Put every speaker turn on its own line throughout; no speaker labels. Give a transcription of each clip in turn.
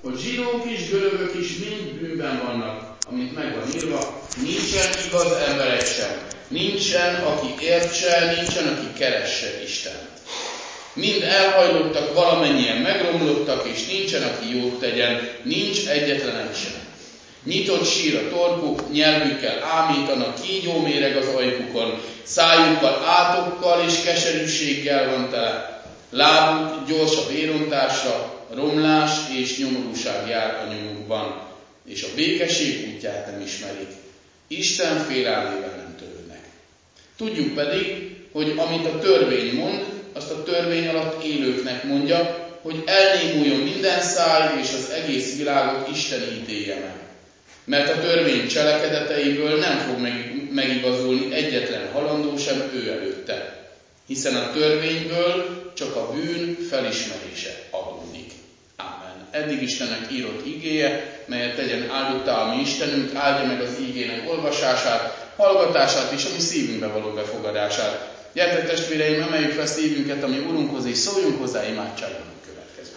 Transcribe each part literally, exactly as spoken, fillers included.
hogy zsidók is, görögök is mind bűnben vannak, amit meg van írva, nincsen igaz ember egy sem. Nincsen, aki értse, nincsen, aki keresse Istent. Mind elhajlottak, valamennyien megromlottak, és nincsen, aki jót tegyen, nincs egyetlen egy sem. Nyitott sír a torkuk, nyelvükkel ámítanak, kígyó méreg az ajkukon, szájukkal átokkal és keserűséggel van tele. Lábuk gyors a vérontásra, romlás és nyomorúság jár a nyomukban, és a békesség útját nem ismerik. Isten félelmével nem törődnek. Tudjuk pedig, hogy amit a törvény mond, azt a törvény alatt élőknek mondja, hogy elnémuljon minden száj, és az egész világot Isten ítélje meg. Mert a törvény cselekedeteiből nem fog megigazulni egyetlen halandó sem ő előtte. Hiszen a törvényből csak a bűn felismerése adódik. Ámen. Eddig Istennek írott igéje, melyet tegyen áldottá a mi Istenünk, áldja meg az igének olvasását, hallgatását és a mi szívünkbe való befogadását. Gyertek testvéreim, emeljük fel szívünket a mi Urunkhoz, és szóljunk hozzá imádságban a következő.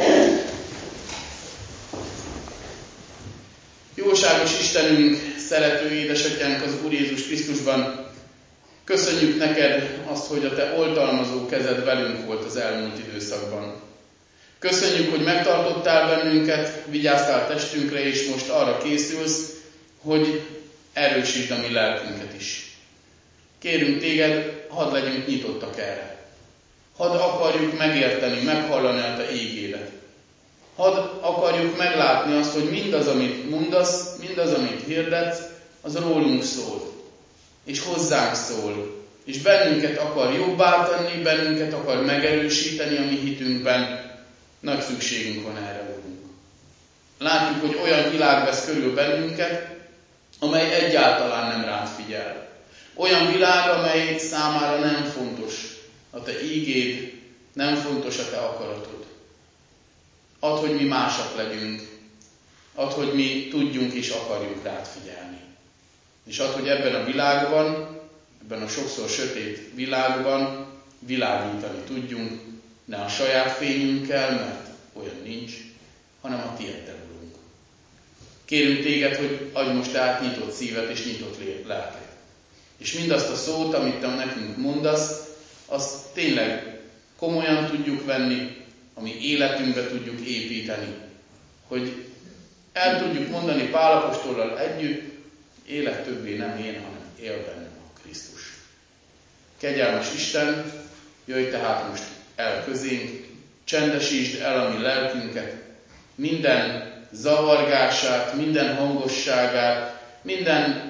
Jóságos Istenünk, szerető édesatyánk az Úr Jézus Krisztusban, köszönjük neked azt, hogy a te oltalmazó kezed velünk volt az elmúlt időszakban. Köszönjük, hogy megtartottál bennünket, vigyáztál testünkre, és most arra készülsz, hogy erősítsd a mi lelkünket is. Kérünk téged, hadd legyünk nyitottak erre. Hadd akarjuk megérteni, meghallani a te ígédet. Hadd akarjuk meglátni azt, hogy mindaz, amit mondasz, mindaz, amit hirdetsz, az rólunk szól. És hozzánk szól. És bennünket akar jobbá tenni, bennünket akar megerősíteni a mi hitünkben. Nagy szükségünk van erre, Úrunk. Látjuk, hogy olyan világ vesz körül bennünket, amely egyáltalán nem rád figyel. Olyan világ, amely számára nem fontos a te ígéd, nem fontos a te akaratod. Add, hogy mi másak legyünk. Add, hogy mi tudjunk és akarjunk rád figyelni. És add, hogy ebben a világban, ebben a sokszor sötét világban világítani tudjunk, ne a saját fényünkkel, mert olyan nincs, hanem a tieddel, Urunk. Kérünk téged, hogy adj most át nyitott szívet és nyitott lelket. És mindazt a szót, amit te nekünk mondasz, azt tényleg komolyan tudjuk venni, ami életünkbe tudjuk építeni. Hogy el tudjuk mondani Pál apostollal együtt, élet többé nem én, hanem él bennem a Krisztus. Kegyelmes Isten, jöjj tehát most el közénk, csendesítsd el a mi lelkünket, minden zavargását, minden hangosságát, minden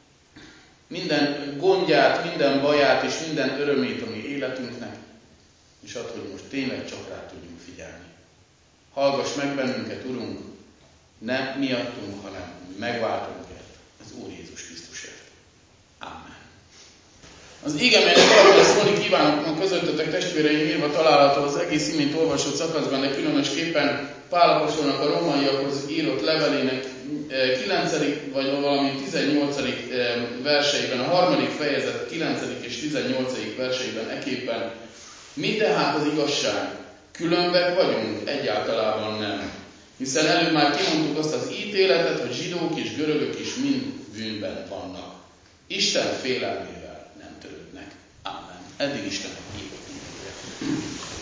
minden gondját, minden baját és minden örömét a mi életünknek, és add, hogy most tényleg csak rá tudjunk figyelni. Hallgass meg bennünket, Urunk, nem miattunk, hanem megváltunkért, az Úr Jézus Krisztusért. Amen. Az ige, melynek alapján szólni kívánok ma közöttetek, testvéreim, írva található az egész imént olvasott szakaszban, de különösképpen Pál apostolnak a rómaiakhoz írott levelének kilencedik vagy valami tizennyolcadik verseiben, a harmadik fejezet kilencedik és tizennyolcadik verseiben eképpen. Mi tehát az igazság? Különbek vagyunk? Egyáltalában nem. Hiszen előbb már kimondtuk azt az ítéletet, hogy zsidók és görögök is mind bűnben vannak. Isten félelmével nem törődnek. Amen. Eddig Istennek hívott igéje.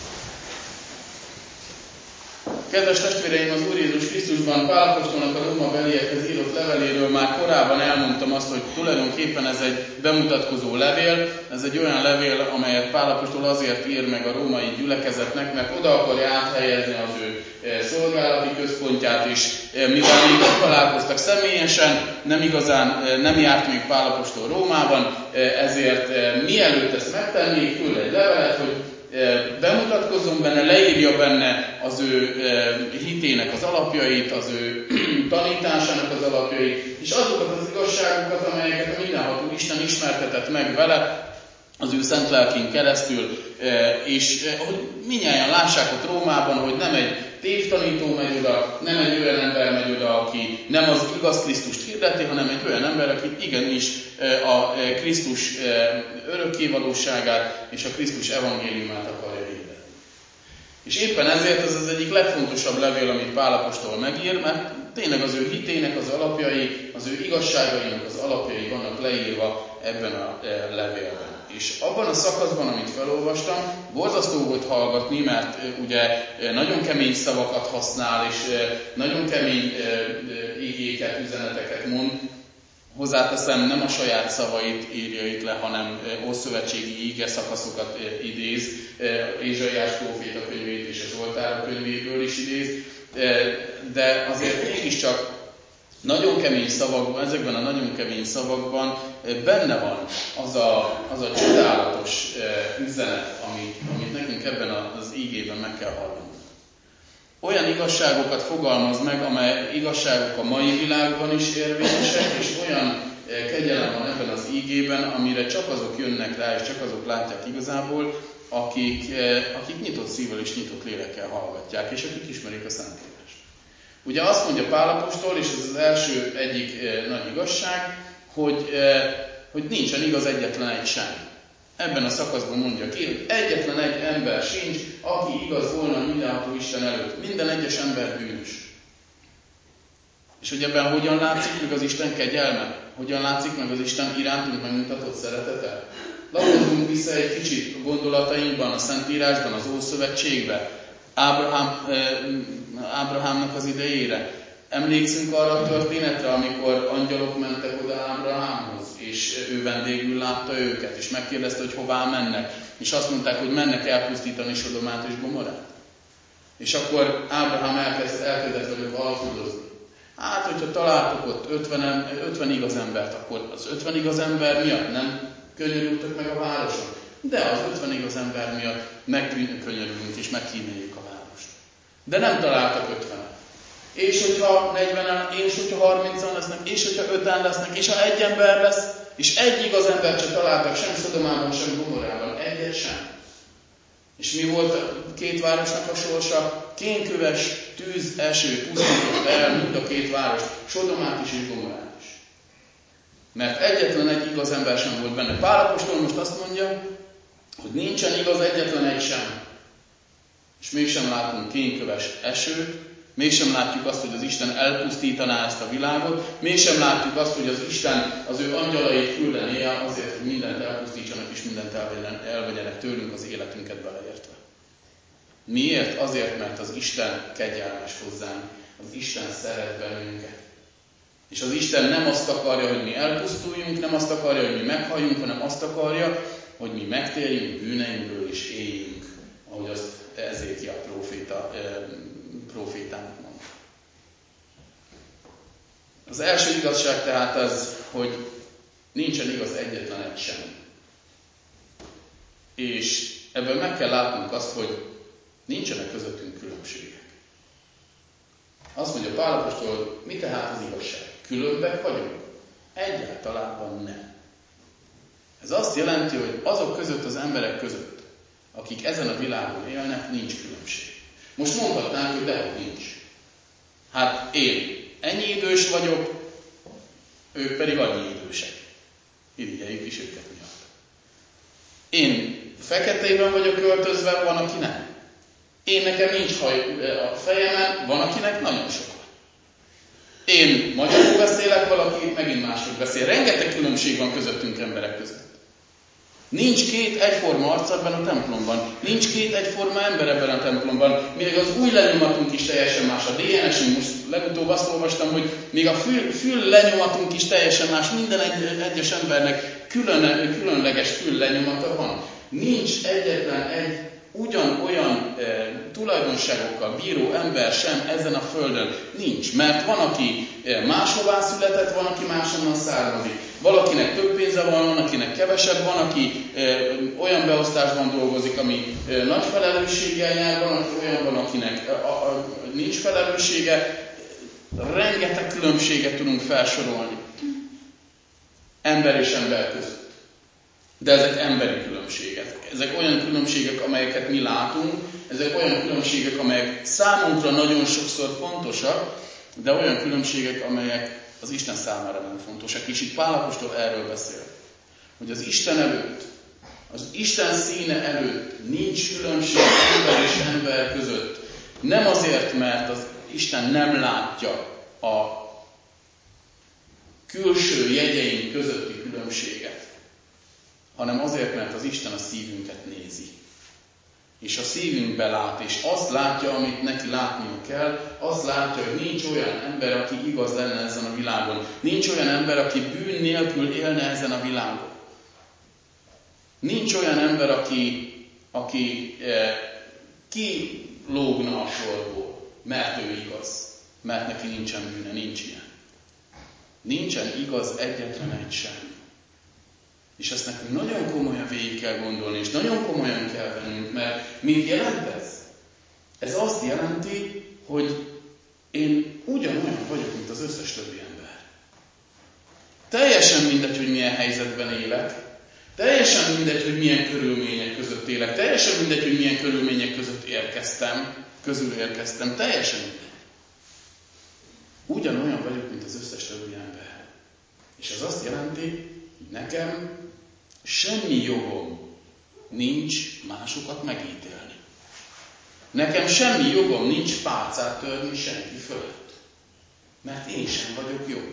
Kedves testvéreim, az Úr Jézus Krisztusban Pál apostolnak a Róma beliekhez írott leveléről már korábban elmondtam azt, hogy tulajdonképpen ez egy bemutatkozó levél, ez egy olyan levél, amelyet Pál apostol azért ír meg a római gyülekezetnek, mert oda akarja áthelyezni az ő szolgálati központját is, mivel még nem találkoztak személyesen, nem igazán, nem járt még Pál apostol Rómában, ezért mielőtt ezt megtennék, küld egy levelet, hogy bemutatkozzon benne, leírja benne az ő hitének az alapjait, az ő tanításának az alapjait, és azokat az igazságokat, amelyeket a mindenható Isten ismertetett meg vele, az ő szent lelkén keresztül, és hogy mindnyájan lássák ott Rómában, hogy nem egy tévtanító megy oda, nem egy olyan ember megy oda, aki nem az igaz Krisztust hirdeti, hanem egy olyan ember, aki igenis a Krisztus örökkévalóságát és a Krisztus evangéliumát akarja hirdetni. És éppen ezért ez az egyik legfontosabb levél, amit Pál apostol megír, mert tényleg az ő hitének az alapjai, az ő igazságainak az alapjai vannak leírva ebben a levélben. És abban a szakaszban, amit felolvastam, borzasztó volt hallgatni, mert ugye nagyon kemény szavakat használ, és nagyon kemény igéket, üzeneteket mond. Hozzáteszem, nem a saját szavait írja itt le, hanem ószövetségi íge szakaszokat idéz, Ézsaiás próféta könyvét és a Zsoltárok könyvéből is idéz, de azért mégiscsak nagyon kemény szavakban, ezekben a nagyon kemény szavakban benne van az a, az a csodálatos üzenet, amit, amit nekünk ebben az ígében meg kell hallani. Olyan igazságokat fogalmaz meg, amely igazságok a mai világban is érvényesek, és olyan kegyelem van ebben az ígében, amire csak azok jönnek rá, és csak azok látják igazából, akik, akik nyitott szívvel és nyitott lélekkel hallgatják, és akik ismerik a Szentírást. Ugye azt mondja Pál apostol, és ez az első egyik nagy igazság, hogy, hogy nincsen igaz egyetlen egy sem. Ebben a szakaszban mondja ki, hogy egyetlen egy ember sincs, aki igaz volna mindenható Isten előtt. Minden egyes ember bűnös. És hogy ebben hogyan látszik meg az Isten kegyelme? Hogyan látszik meg az Isten irántunk megmutatott szeretete? Lapozunk vissza egy kicsit a gondolatainkban, a Szentírásban, az Ószövetségben, Ábrahám, Ábrahámnak az idejére. Emlékszünk arra a történetre, amikor angyalok mentek oda Ábrahámhoz, és ő vendégül látta őket, és megkérdezte, hogy hová mennek. És azt mondták, hogy mennek elpusztítani Sodomát és Gomorrát. És akkor Ábrahám elkezd, elkezdett velük alkudozni. Hát, hogyha találtok ott ötven, ötven igaz embert, akkor az ötven igaz ember miatt nem könyörültök meg a városon. De az ötven igaz ember miatt megkönyörülünk és megkíméljük a várost. De nem találtak ötvenet. És hogyha negyvenen, és hogyha harmincan lesznek, és hogyha öten lesznek, és ha egy ember lesz, és egy igaz embert sem találtak, sem Sodomában, sem Gomorrában, egyet sem. És mi volt a két városnak a sorsa? Kénköves, tűz, eső, pusztított el mind a két várost, Sodomát is és Gomorrát is. Mert egyetlen egy igaz ember sem volt benne. Pál apostol most azt mondja, hogy nincsen igaz egyetlen egy sem. És mégsem látunk kénköves esőt, mégsem látjuk azt, hogy az Isten elpusztítaná ezt a világot, mégsem látjuk azt, hogy az Isten az ő angyalait küldené el azért, hogy mindent elpusztítsanak és mindent elvegyenek tőlünk, az életünket beleértve. Miért? Azért, mert az Isten kegyelmes hozzánk, az Isten szeret bennünket. És az Isten nem azt akarja, hogy mi elpusztuljunk, nem azt akarja, hogy mi meghalljunk, hanem azt akarja, hogy mi megtérjünk bűneinkből és éljünk, ahogy azt Ezékia próféta, prófétának mondta. Az első igazság tehát az, hogy nincsen igaz egyetlen egy sem. És ebből meg kell látnunk azt, hogy nincsenek közöttünk különbségek. Azt mondja Pál apostol, mi tehát az igazság? Különbek vagyunk? Egyáltalán nem. Ez azt jelenti, hogy azok között, az emberek között, akik ezen a világon élnek, nincs különbség. Most mondhatnánk, hogy dehogy nincs. Hát én ennyi idős vagyok, ők pedig annyi idősek. Irigyeljük is őket miatt. Én feketében vagyok öltözve, van, aki nem. Én nekem nincs haj a fejemen, van, akinek nagyon sok. Én magyarul beszélek, valaki megint máshogy beszél. Rengeteg különbség van közöttünk emberek között. Nincs két egyforma arc ebben a templomban. Nincs két egyforma ember ebben a templomban. Még az új lenyomatunk is teljesen más. A dé en es-ünk, most legutóbb azt olvastam, hogy még a fül, fül lenyomatunk is teljesen más. Minden egy, egyes embernek külön, különleges fül lenyomata van. Nincs egyetlen egy ugyanolyan e, tulajdonságokkal bíró ember sem ezen a földön. Nincs, mert van, aki máshová született, van, aki máshonnan származik. Valakinek több pénze van, van, akinek kevesebb, van, aki e, olyan beosztásban dolgozik, ami e, nagy felelősséggel jár, van, aki olyan van, akinek a, a, nincs felelőssége. Rengeteg különbséget tudunk felsorolni. Ember és ember között. De ezek emberi különbségek. Ezek olyan különbségek, amelyeket mi látunk, ezek olyan különbségek, amelyek számunkra nagyon sokszor fontosak, de olyan különbségek, amelyek az Isten számára nem fontosak. És itt Pál apostol erről beszél, hogy az Isten előtt Az Isten színe előtt nincs különbség ember és ember között. Nem azért, mert az Isten nem látja a külső jegyeink közötti különbséget, hanem azért, mert az Isten a szívünket nézi. És a szívünkbe lát, és azt látja, amit neki látnia kell, azt látja, hogy nincs olyan ember, aki igaz lenne ezen a világon. Nincs olyan ember, aki bűn nélkül élne ezen a világon. Nincs olyan ember, aki, aki eh, kilógna a sorból, mert ő igaz, mert neki nincsen bűne, nincs ilyen. Nincsen igaz egyetlen egy sem. És ezt nekünk nagyon komolyan végig kell gondolni, és nagyon komolyan kell vennünk, mert mit jelent ez? Ez azt jelenti, hogy én ugyanolyan vagyok, mint az összes többi ember. Teljesen mindegy, hogy milyen helyzetben élek, teljesen mindegy, hogy milyen körülmények között élek, teljesen mindegy, hogy milyen körülmények között érkeztem, közül érkeztem, teljesen mindegy. Ugyanolyan vagyok, mint az összes többi ember. És ez azt jelenti, hogy nekem semmi jogom nincs másokat megítélni. Nekem semmi jogom nincs pálcát törni senki fölött. Mert én sem vagyok jobb.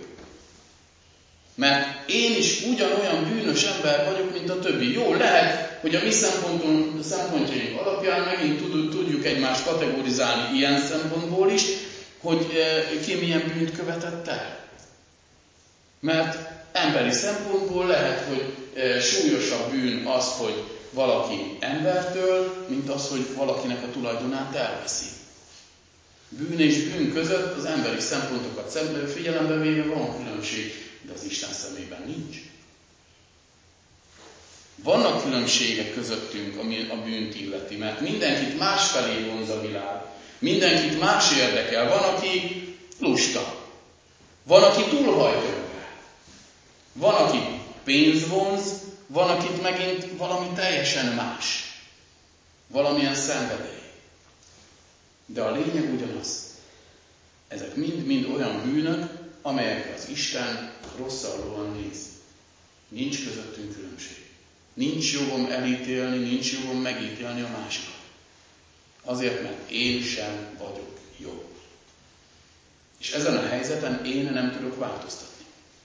Mert én is ugyanolyan bűnös ember vagyok, mint a többi. Jó, lehet, hogy a mi szempontjaink alapján megint tudjuk egymást kategorizálni ilyen szempontból is, hogy ki milyen bűnt követett el. Mert emberi szempontból lehet, hogy súlyosabb bűn az, hogy valaki embertől, mint az, hogy valakinek a tulajdonát elveszi. Bűn és bűn között az emberi szempontokat figyelembe véve van különbség, de az Isten szemében nincs. Vannak különbségek közöttünk, ami a bűnt illeti, mert mindenkit másfelé vonz a világ. Mindenkit más érdekel. Van, aki lusta. Van, aki túlhajtja magát. Van, aki pénz vonz, van, akit megint valami teljesen más. Valamilyen szenvedély. De a lényeg ugyanaz. Ezek mind-mind olyan bűnök, amelyekre az Isten rosszallóan néz. Nincs közöttünk különbség. Nincs jogom elítélni, nincs jogom megítélni a másikat. Azért, mert én sem vagyok jobb. És ezen a helyzeten én nem tudok változtatni.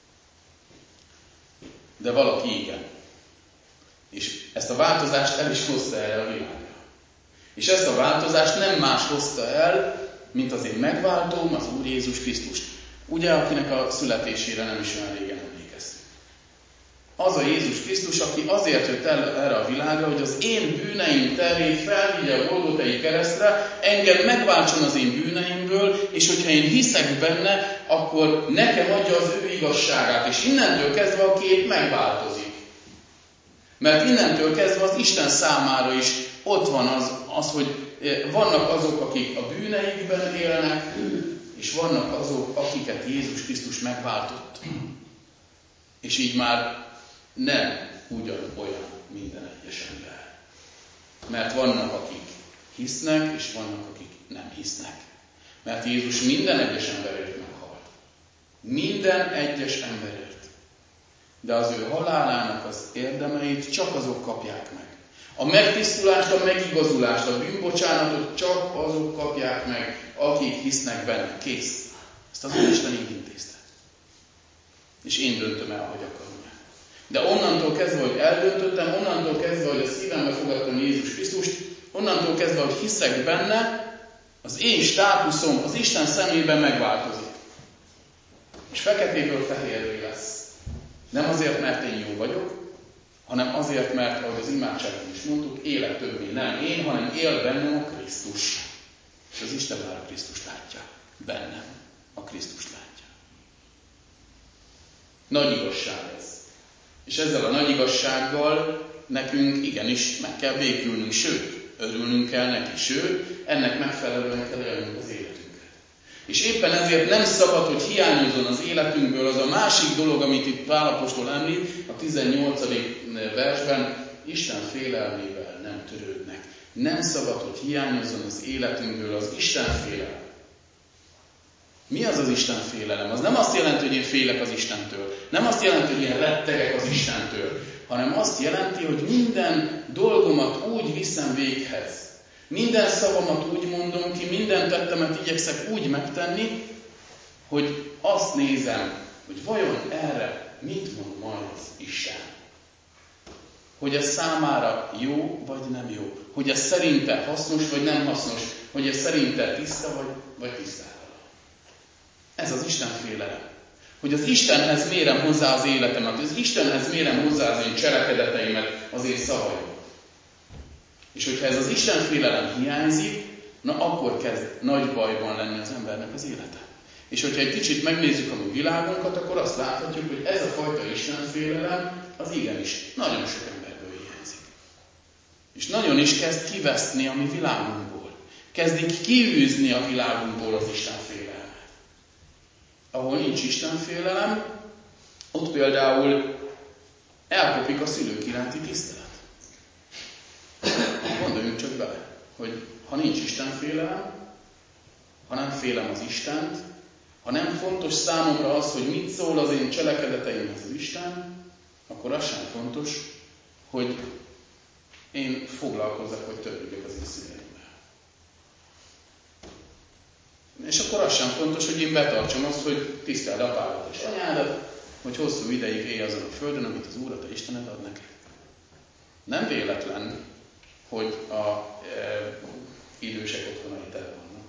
De valaki igen. És ezt a változást el is hozta el a világra. És ezt a változást nem más hozta el, mint az én megváltóm, az Úr Jézus Krisztust. Ugye, akinek a születésére nem is olyan régen emlékeztünk. Az a Jézus Krisztus, aki azért jött el erre a világra, hogy az én bűneim terhét felvigye a Golgotai keresztre, engem megváltson az én bűneimből, és hogyha én hiszek benne, akkor nekem adja az ő igazságát, és innentől kezdve a kép megváltozik. Mert innentől kezdve az Isten számára is ott van az, az hogy vannak azok, akik a bűneikben élnek, és vannak azok, akiket Jézus Krisztus megváltott. És így már nem ugyanolyan minden egyes ember. Mert vannak, akik hisznek, és vannak, akik nem hisznek. Mert Jézus minden egyes emberért meghalt. Minden egyes emberért. De az ő halálának az érdemeit csak azok kapják meg. A megtisztulást, a megigazulást, a bűnbocsánatot csak azok kapják meg, akik hisznek benne. Kész. Ezt az Úristen így intézte. És én döntöm el, hogy akarom. De onnantól kezdve, hogy eldöntöttem, onnantól kezdve, hogy a szívembe fogadtam Jézus Krisztust, onnantól kezdve, hogy hiszek benne, az én státuszom az Isten szemében megváltozik. És feketéből fehérré lesz. Nem azért, mert én jó vagyok, hanem azért, mert, ahogy az imádságban is mondtuk, élek többé nem én, hanem él bennem a Krisztus. És az Isten már a Krisztust látja. Bennem a Krisztust látja. Nagy igazság ez. És ezzel a nagy igazsággal nekünk igenis meg kell békülnünk, sőt, örülnünk kell neki, sőt, ennek megfelelően kell élnünk az életünket. És éppen ezért nem szabad, hogy hiányozzon az életünkből az a másik dolog, amit itt Pál apostol említ, a tizennyolcadik versben, Isten félelmével nem törődnek. Nem szabad, hogy hiányozzon az életünkből az Isten félelme. Mi az az Isten félelem? Az nem azt jelenti, hogy én félek az Istentől. Nem azt jelenti, hogy én rettegek az Istentől. Hanem azt jelenti, hogy minden dolgomat úgy viszem véghez. Minden szavamat úgy mondom ki, minden tettemet igyekszek úgy megtenni, hogy azt nézem, hogy vajon erre mit mond majd az Isten. Hogy ez számára jó, vagy nem jó. Hogy ez szerinte hasznos, vagy nem hasznos. Hogy ez szerinte tiszta, vagy, vagy tisztátalan. Ez az Isten félelem. Hogy az Istenhez mérem hozzá az életemet, az Istenhez mérem hozzá az én cselekedeteimet, az én szavaimat. És hogyha ez az Isten félelem hiányzik, na akkor kezd nagy bajban lenni az embernek az élete. És hogyha egy kicsit megnézzük a mi világunkat, akkor azt láthatjuk, hogy ez a fajta Isten félelem az igenis nagyon sok emberből hiányzik. És nagyon is kezd kiveszni a mi világunkból. Kezdik kiűzni a világunkból az Isten félelmet. Ahol nincs Isten félelem, ott például elkopik a szülők iránti tisztelet. Gondoljunk csak bele, hogy ha nincs Isten félelem, ha nem félem az Istent, ha nem fontos számomra az, hogy mit szól az én cselekedeteimhez az Isten, akkor az sem fontos, hogy én foglalkozzak, vagy törődjek az én szüleimmel. És akkor az sem fontos, hogy én betartsam azt, hogy tiszteld apádat és anyádat, hogy hosszú ideig élj azon a földön, amit az Úr, a te Istened ad neked. Nem véletlen, hogy a e, idősek otthonai tele vannak.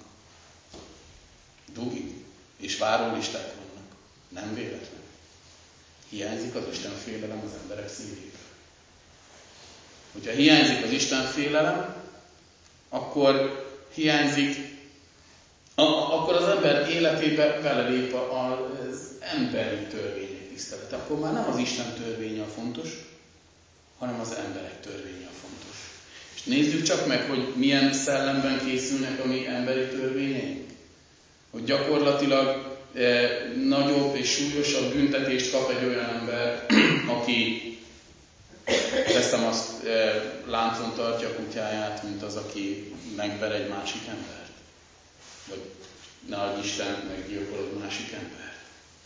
Dugi és várólisták vannak. Nem véletlen. Hiányzik az Isten félelem az emberek szívéből. Hogyha hiányzik az Isten félelem, akkor hiányzik, a- akkor az ember életébe belelép az emberi törvények tisztelete. Akkor már nem az Isten törvénye a fontos, hanem az emberek törvénye a fontos. És nézzük csak meg, hogy milyen szellemben készülnek a mi emberi törvényeink. Hogy gyakorlatilag eh, nagyobb és súlyosabb büntetést kap egy olyan ember, aki, teszem azt, eh, láncon tartja a kutyáját, mint az, aki megver egy másik embert. Vagy ne adj Isten, meggyilkol egy másik embert.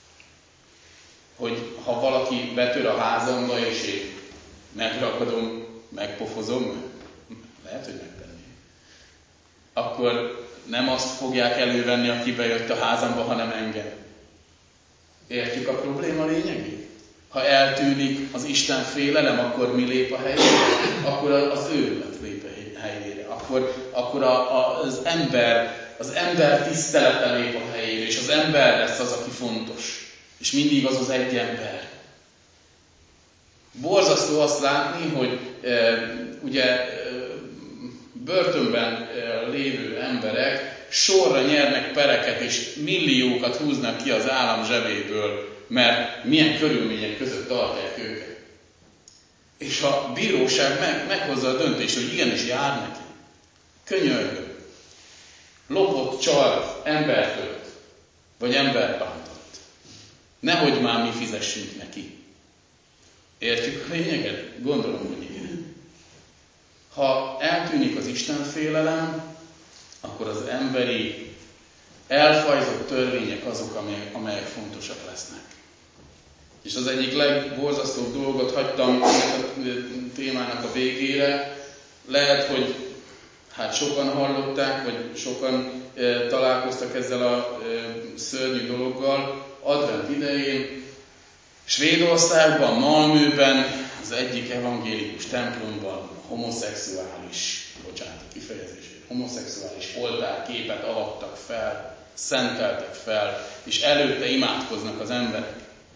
Hogy ha valaki betör a házamba, és én megragadom, megpofozom, lehet, hogy megtenném, akkor nem azt fogják elővenni, aki bejött a házamba, hanem engem. Értjük a probléma lényegét? Ha eltűnik az Isten félelem, akkor mi lép a helyére? Akkor az őrület lép a helyére. Akkor, akkor a, a, az ember, az ember tisztelete lép a helyére, és az ember lesz az, aki fontos. És mindig az az egy ember. Borzasztó azt látni, hogy e, ugye e, börtönben e, lévő emberek sorra nyernek pereket, és milliókat húznak ki az állam zsebéből, mert milyen körülmények között tartják őket. És a bíróság meg, meghozza a döntést, hogy igenis jár neki. Könyörgöm. Lopott, csalt, embert ölt, vagy embert bántott. Nehogy már mi fizessünk neki. Értjük a lényeget? Gondolom, hogy igen. Ha eltűnik az Isten félelem, akkor az emberi elfajzott törvények azok, amelyek, amelyek fontosak lesznek. És az egyik legborzasztóbb dolgot hagytam ennek a témának a végére. Lehet, hogy hát sokan hallották, vagy sokan e, találkoztak ezzel a e, szörnyű dologgal. Advent idején Svédországban, Malmöben, az egyik evangélikus templomban homoszexuális, bocsánat a kifejezését, homoszexuális oltárképet avattak fel, szenteltek fel, és előtte imádkoznak az emberek.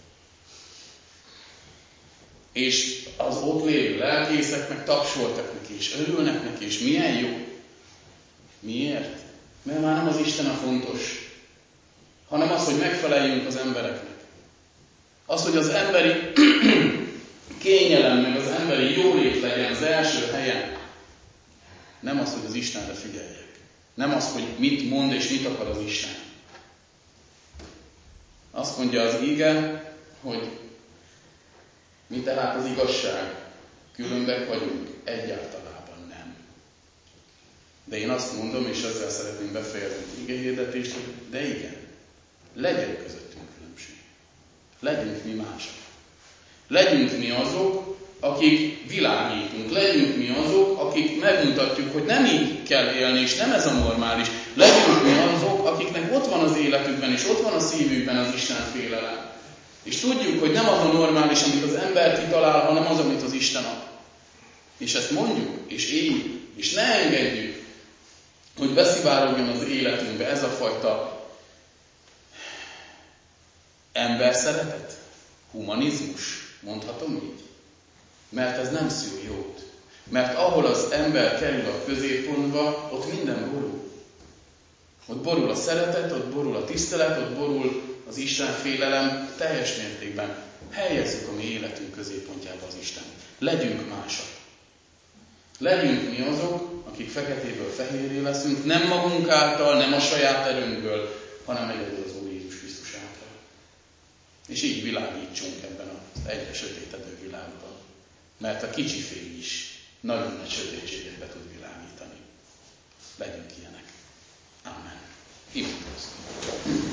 És az ott lévő lelkészek meg tapsoltak neki, és örülnek neki, és milyen jó. Miért? Mert már nem az Isten a fontos, hanem az, hogy megfeleljünk az embereknek. Az, hogy az emberi kényelem, meg az emberi jólét legyen az első helyen. Nem az, hogy az Istenre figyeljek. Nem az, hogy mit mond és mit akar az Isten. Azt mondja az íge, hogy mi tehát az igazság? Különbek vagyunk? Egyáltalában nem. De én azt mondom, és ezzel szeretném befejezni az igehirdetést, hogy de igen. legyen közöttünk különbség. Legyünk mi mások. Legyünk mi azok, akik világítunk. Legyünk mi azok, akik megmutatjuk, hogy nem így kell élni, és nem ez a normális. Legyünk mi azok, akiknek ott van az életükben, és ott van a szívükben az Isten félelem. És tudjuk, hogy nem az a normális, amit az ember kitalál, hanem az, amit az Isten ad. És ezt mondjuk, és éljük, és ne engedjük, hogy beszivárogjon az életünkbe ez a fajta emberszeretet, humanizmus, mondhatom így. Mert ez nem szül jót. Mert ahol az ember kerül a középpontba, ott minden borul. Ott borul a szeretet, ott borul a tisztelet, ott borul az Isten félelem teljes mértékben. Helyezzük a mi életünk középpontjába az Isten. Legyünk másak. Legyünk mi azok, akik feketéből fehérré leszünk, nem magunk által, nem a saját erőnkből, hanem egyedül az Úr Jézus Krisztus által. És így világítsunk ebben az egyre sötétedő világban. Mert a kicsi fény is nagyon nagy sötétséget be tud világítani. Legyünk ilyenek. Amen. Imádkozzunk.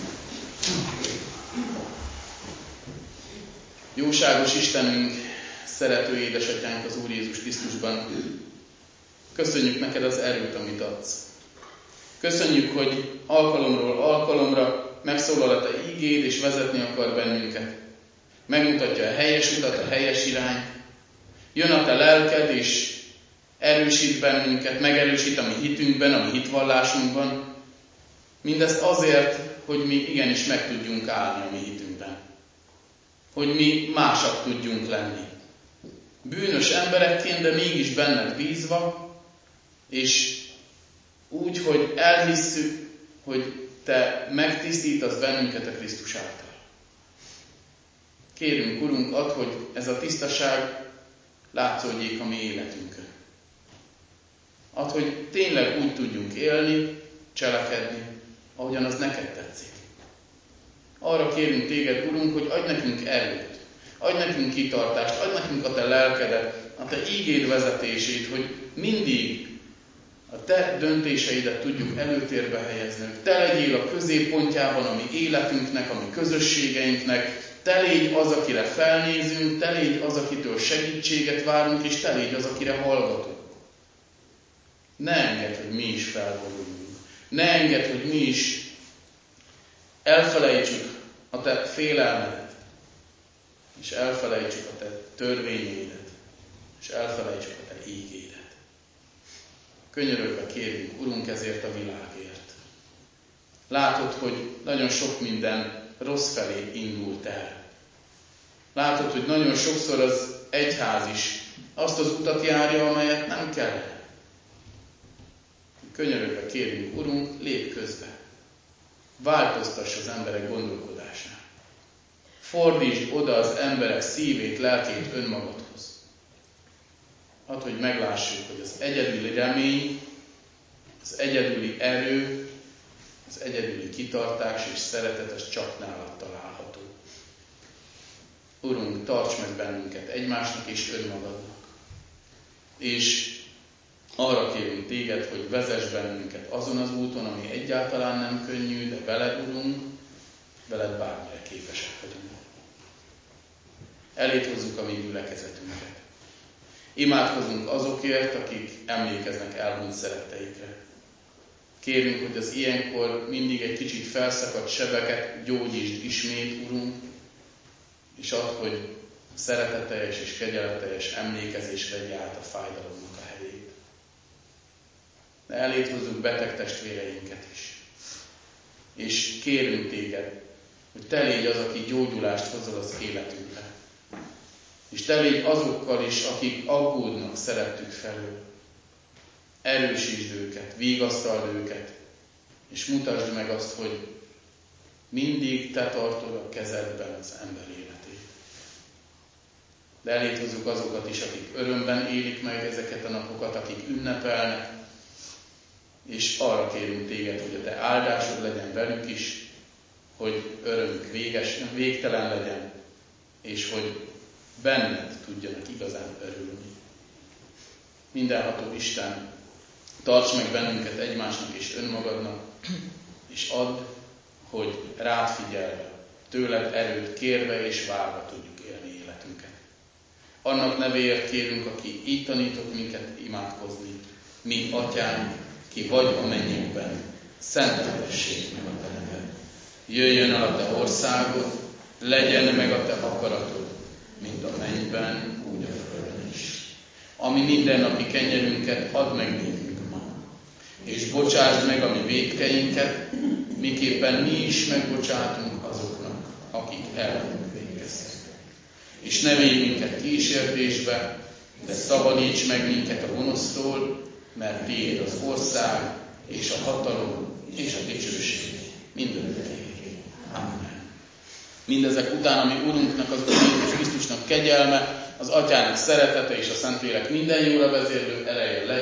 Jóságos Istenünk, szerető édesatyánk az Úr Jézus Krisztusban, köszönjük neked az erőt, amit adsz. Köszönjük, hogy alkalomról alkalomra megszólal a te ígéd, és vezetni akar bennünket. Megmutatja a helyes utat, a helyes irányt. Jön a te lelked, és erősít bennünket, megerősít a mi hitünkben, a mi hitvallásunkban. Mindezt azért, hogy mi igenis meg tudjunk állni a mi hitünkben. Hogy mi másak tudjunk lenni. Bűnös emberekként, de mégis benned bízva, és úgy, hogy elhisszük, hogy te megtisztítasz bennünket a Krisztus által. Kérünk, Urunk, add, hogy ez a tisztaság látszódjék a mi életünkön. Add, hogy tényleg úgy tudjunk élni, cselekedni, ahogyan az neked tetszik. Arra kérünk téged, Urunk, hogy adj nekünk erőt, adj nekünk kitartást, adj nekünk a te lelkedet, a te ígéd vezetését, hogy mindig a te döntéseidet tudjuk előtérbe helyezni, hogy te legyél a középpontjában a mi életünknek, a mi közösségeinknek, te légy az, akire felnézünk, te légy az, akitől segítséget várunk, és te légy az, akire hallgatunk. Ne engedd, hogy mi is felboruljunk. Ne engedd, hogy mi is elfelejtsük a te félelmedet, és elfelejtsük a te törvényeidet, és elfelejtsük a te ígédet. Könyörögve kérünk, Urunk, ezért a világért. Látod, hogy nagyon sok minden rossz felé indult el. Látod, hogy nagyon sokszor az egyház is azt az utat járja, amelyet nem kellene. Könyörögve kérünk, Urunk, lépj közbe. Változtass az emberek gondolkodását. Fordítsd oda az emberek szívét, lelkét önmagadhoz. Add, hogy meglássuk, hogy az egyedüli remény, az egyedüli erő, az egyedüli kitartás és szeretet, az csak nálad található. Urunk, tarts meg bennünket egymásnak és önmagadnak. És arra kérünk téged, hogy vezess bennünket azon az úton, ami egyáltalán nem könnyű, de veled, Urunk, veled bármire képesek vagyunk. Elét hozzuk a mi gyülekezetünket. Imádkozunk azokért, akik emlékeznek elhunyt szeretteikre. Kérünk, hogy az ilyenkor mindig egy kicsit felszakadt sebeket gyógyítsd ismét, Urunk, és add, hogy szeretetteljes és kegyelmetteljes emlékezés vegye át a fájdalomnak a helyét. De elét hozzuk beteg testvéreinket is. És kérünk téged, hogy te légy az, aki gyógyulást hozol az életünkbe. És te légy azokkal is, akik aggódnak szerettük felől. Erősítsd őket, vigasztald őket, és mutasd meg azt, hogy mindig te tartod a kezedben az ember életét. De elét hozzuk azokat is, akik örömben élik meg ezeket a napokat, akik ünnepelnek, és arra kérünk téged, hogy a te áldásod legyen velük is, hogy örömük véges, végtelen legyen, és hogy benned tudjanak igazán örülni. Mindenható Isten, tarts meg bennünket egymásnak és önmagadnak, és add, hogy rád figyelve, tőled erőt kérve és várva tudjuk élni életünket. Annak nevéért kérünk, aki így tanított minket imádkozni, mi Atyánk, ki vagy a mennyekben, szenteltessék meg a te neved. Jöjjön el a te országod, legyen meg a te akaratod, mint a mennyben, úgy a földön is. Ami mindennapi kenyerünket add meg nékünk ma, és bocsásd meg a mi vétkeinket, miképpen mi is megbocsátunk azoknak, akik ellenünk vétkeztek. És ne védj minket kísértésbe, de szabadíts meg minket a gonosztól, mert tiéd az ország, és a hatalom, és a dicsőség mindörökké. Amen. Mindezek után, ami Urunknak, az Úr Jézus Krisztusnak kegyelme, az Atyának szeretete és a Szentlélek minden jóra vezérlő ereje legyen